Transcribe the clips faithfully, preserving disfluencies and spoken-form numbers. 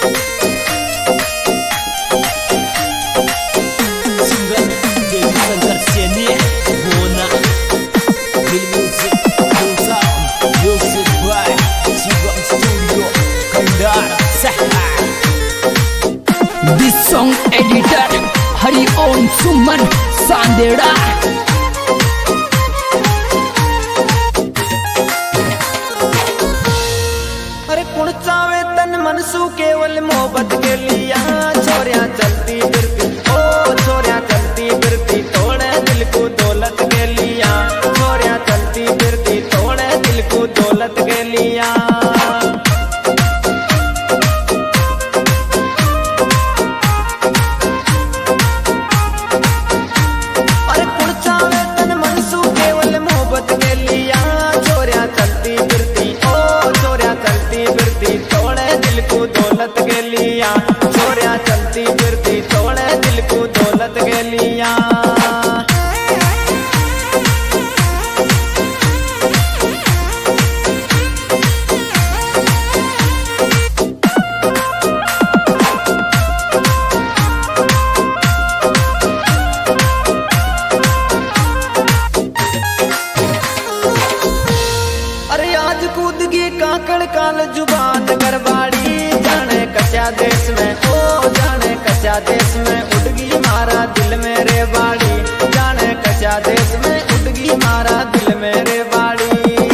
This song editor Hari Om Suman Sandera। अरे कुण चावे तन मनसू केवल मोहब्बत के लिया छोरिया चलती फिरती ओ छोरिया चलती फिरती तोड़े दिल को दौलत के लिया छोरिया चलती फिरती तोड़े दिल को दौलत के लिया। अरे कुण चावे तन मनसू केवल मोहब्बत के लिया छोरिया चलती फिरती ओ छोरिया चलती फिरती तोड़े दिल को दौलत के लिया छोरिया चलती फिरती तोड़े दिल को दौलत के लिया। अरे आज कूद गई काकड़ काल जुबान गरबाड़ी जाने कच्चा देश में ओ जाने कच्चा देश में उड़गी मारा दिल मेरे बाड़ी जाने कच्चा देश में उड़गी मारा दिल मेरे बाड़ी।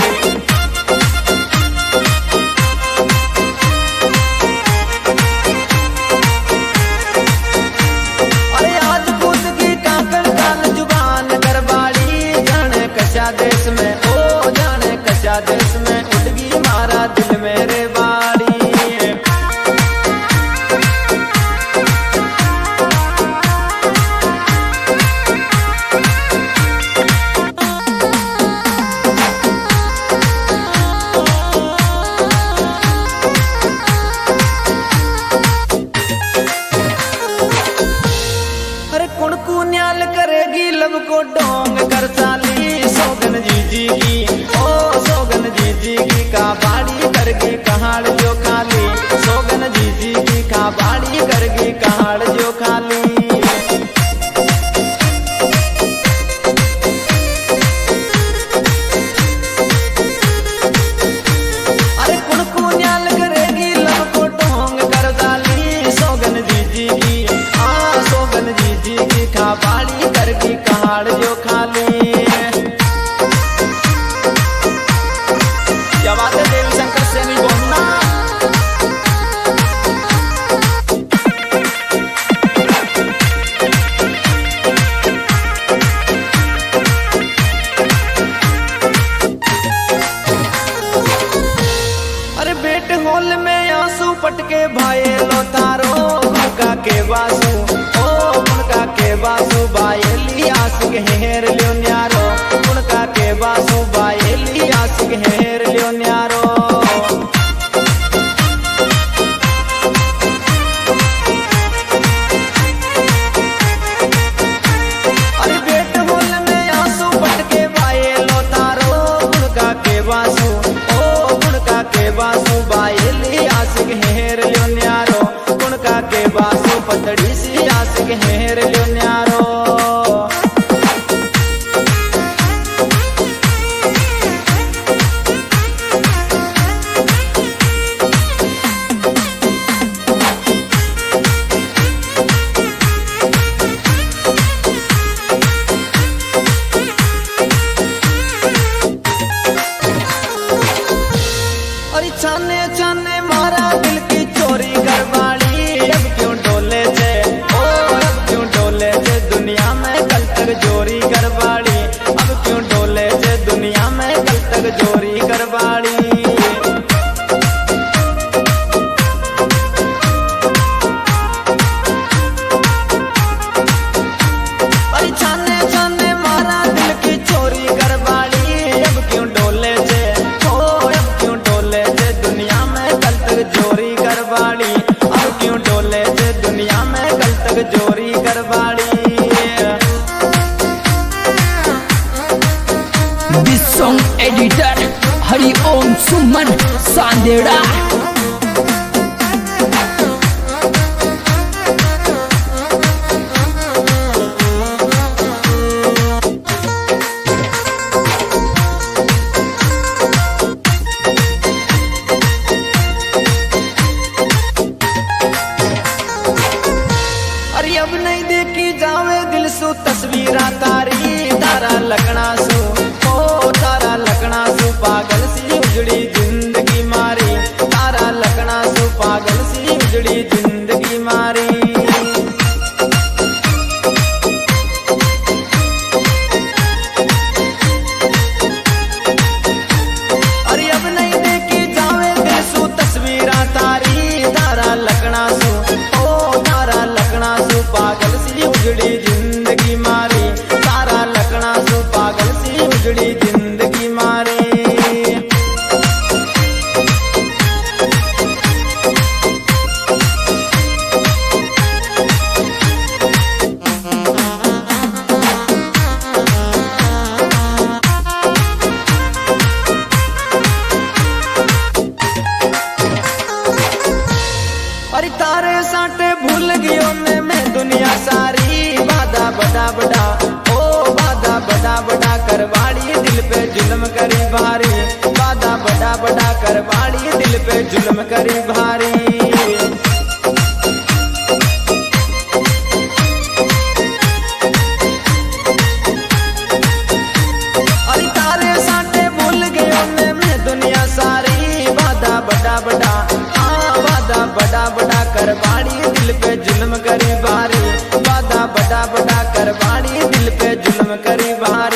अरे आज कूद गई काकड़ काल जुबान गरबाड़ी जाने कच्चा देश में ओ जाने कच्चा देश में उड़गी मारा दिल मेरे बाड़ी। अरे कुण को न्याल करेगी लब को डोंग कर साली सोगन जीजी की ओ सोगन जीजी की का बाड़ी करगी कहाड़ जो खाली सोगन जीजी की का बाड़ी करगी कहाड़ जो खाली। अरे कुण को न्याल करेगी लब को डोंग कर साली सोगन जीजी की आ सोगन जीजी की का बाड़ी करगी कहाड़ जो खाली। क्या बात है देवी शंकर से नहीं बोलना। अरे बेट होल में आंसू पटके भाई लो तारो उनका के बासु ओ उनका के बासु बायली आसिक हेर लियो न्यारो उनका के बासु बायली आसिक हेर लियो न्यारो। अरे बेट होल में आंसू पटके भाई लो तारो उनका के बासु ओ उनका के बासु बायली आसिक हेर लियो न्यारो उनका के बासु पतड़ी सी आसिक हेर लियो न्यारो। अरे छाने छाने मारा दिल की चोरी करवाड़ी अब क्यों डोले थे ओ अब क्यों डोले थे दुनिया में कल तक चोरी करवाड़ी अब क्यों डोले थे दुनिया में कल तक चोरी करवाड़ी। अरे छाने छाने मारा दिल की चोरी करवाड़ी अब क्यों डोले थे ओ अब क्यों डोले थे दुनिया में कल तक चोरी करवाड़ी अब क्यों डोले थे दुनिया में कल तक चोरी करवाड़ी। This song editor Hari Om Suman Sandera। सू तस्वीरा तारी तारा लगना सू ओ तारा लगना सू पागल सी उजड़ी जिंदगी मारी तारा लगना सू पागल सी उजड़ी जिंदगी मारी। अरे अब नहीं देखी जावे देसू तस्वीरा तारी तारा लगना सू ओ तारा लगना सू पागल सी उजड़ी जिंदगी मारी तारा लगना सू पागल सी उजड़ी जिंदगी मारी। अरे तारे साटे भूल गयो ने मैं दुनिया सारी बाधा बड़ा बड़ा ओ बाधा बड़ा बड़ा करवाड़ी दिल पे जुल्म करी भारी बाधा बड़ा बड़ा करवाड़ी दिल पे जुल्म करी भारी। अरे तारे साटे भूल गयो ने मैं दुनिया सारी बाधा बड़ा बड़ा बाधा बड़ा बड़ा करवाड़ी दिल पे जुल्म करी भारी बाधा बड़ा बड़ा करवाड़ी दिल पे जुल्म करी भारी।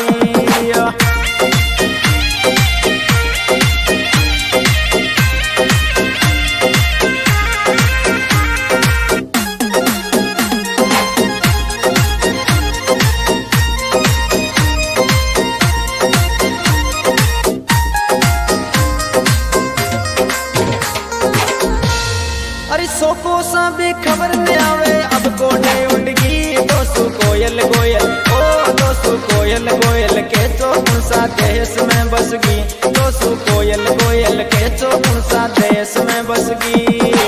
अरे सोको सा भी खबर न आवे अब कोने उड़गी दोसु कोयल गोयल ओ दोसु कोयल गोयल के तो कौन सा देश में बसगी दोसु कोयल गोयल के तो कौन सा देश में बसगी।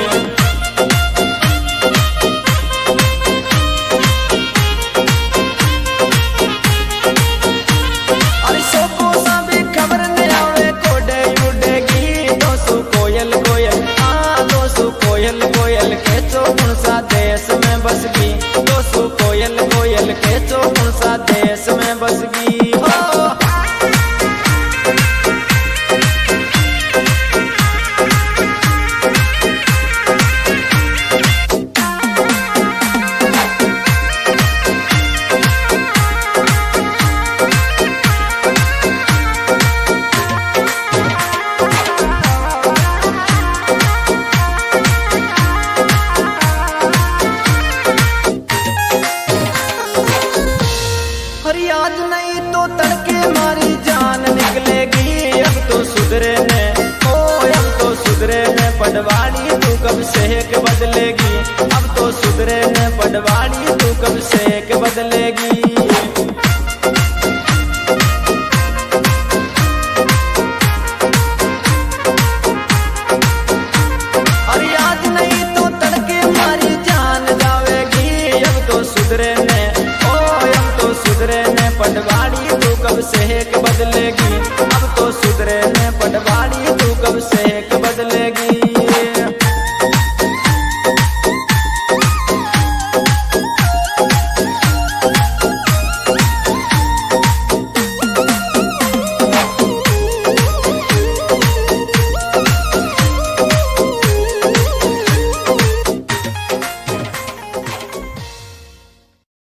अरे सोको सा भी खबर न आवे कोडे उड़ेगी दोसु कोयल गोयल कोयल कोयल के तो कौन सा देश में बसगी दोसु कोयल कोयल के तो कौन सा देश में बसगी हो। अरे आज नहीं तो तड़के मारी जान निकलेगी अब तो सुधरे ने ओ अब तो सुधरे ने पटवारी तू कब से के बदलेगी अब तो सुधरे ने पटवारी तू कब से